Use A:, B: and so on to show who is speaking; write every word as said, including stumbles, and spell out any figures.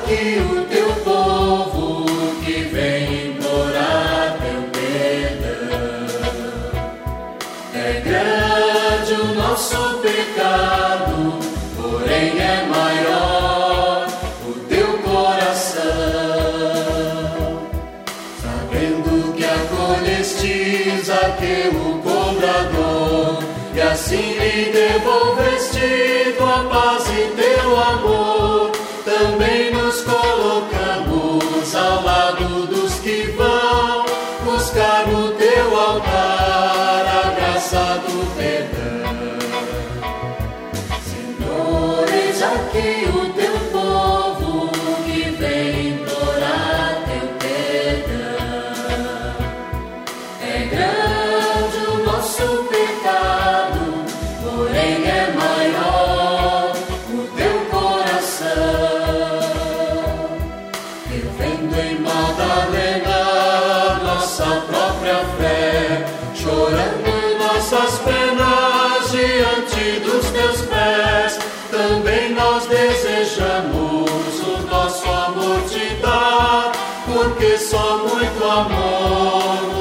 A: aqui o teu povo que vem implorar teu perdão. É grande o nosso pecado, porém é maior o teu coração. Sabendo que acolhestes Zaqueu, cobrador, e assim lhe devolveste tua paz e teu amor, também nos colocamos ao lado dos que vão buscar no teu altar a graça do perdão. Senhor, eis aqui o teu povo que vem implorar teu perdão. É grande o nosso pecado, porém é maior o teu coração. Revendo em Madalena nossa própria fé, chorando nossas penas diante dos teus pés, também nós desejamos o nosso amor te dar, porque só muito amor